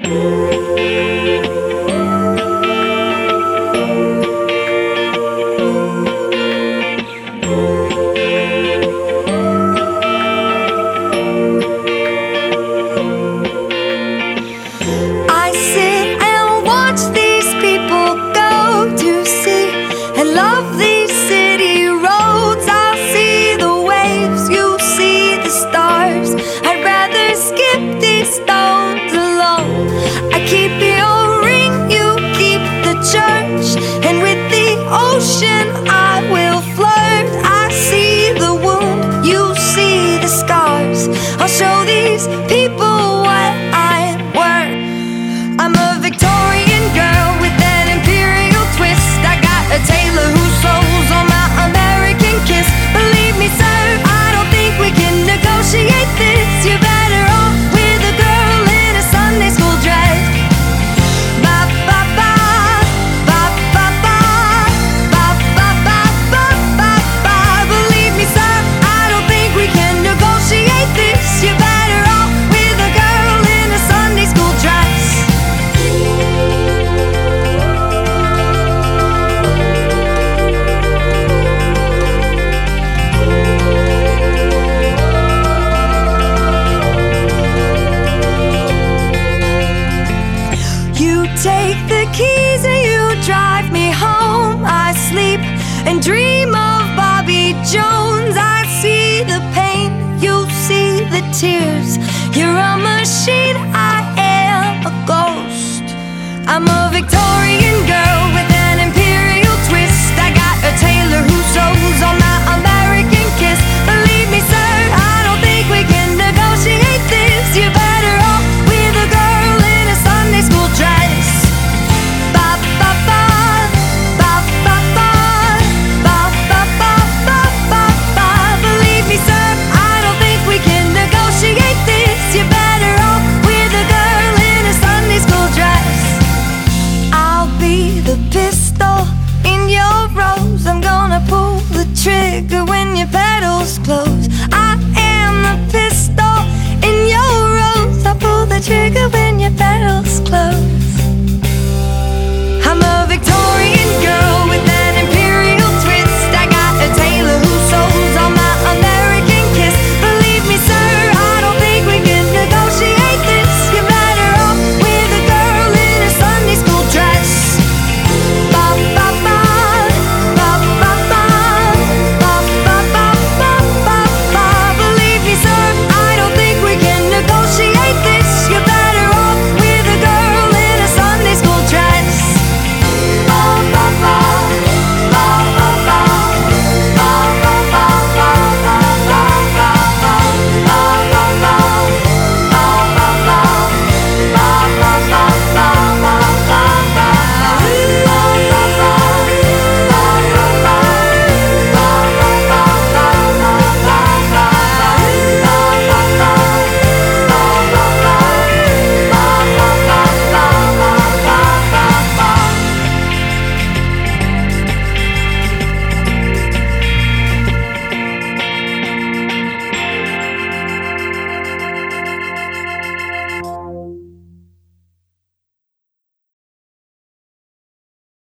I sit and watch these people go to sea and love these city roads. I'll see the waves, you see the stars. I'd rather skip these stones alone. I keep your ring, you keep the church, and with the ocean I will flirt. I see the wound, you see the scars. I'll show these people what I'm worth. I'm a Victorian girl with an imperial twist. I got a tailor who sews on my American kiss. Believe me, sir, I don't think we can negotiate this. You're better off with a girl in a Sunday school dress. Ba ba ba, ba ba ba, ba ba ba ba ba ba. Believe me, sir, I don't think we can negotiate this. You're better off with a girl in a Sunday school dress. You take the keys and you drive me home. I sleep and dream of Bobby Jones. I see the pain, you see the tears. You're a machine, I am a ghost. I'm a Victorian